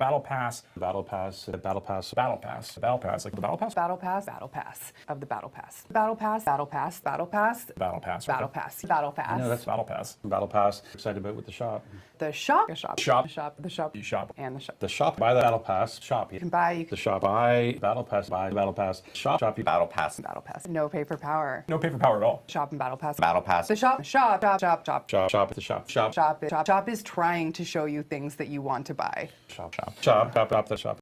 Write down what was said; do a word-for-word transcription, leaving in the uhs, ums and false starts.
Battle Pass. Battle Pass, uh, Battle Pass, Battle Pass. Battle Pass. Like the Battle Pass? Battle Pass, Battle Pass of the Battle Pass. Battle Pass, Battle Pass, Battle Pass, Battle Pass. Battle okay. Pass, Battle Pass. No, that's Battle Pass. Battle Pass. Excited about with the shop. The shop, the shop, Shop. the shop, the shop, You shop. and the shop. The shop, buy the Battle Pass, shop. You can buy, you The can shop, buy Battle Pass, buy Battle Pass, shop, shop, Battle Pass. Battle Pass. No pay for power. No pay for power at all. Shop and Battle Pass. Battle Pass. The shop, shop, shop, shop, shop. shop, shop at the shop, shop, Shop, shop, shop is trying to show you things that you want to buy. shop, shop, shop, shop, shop, the shop.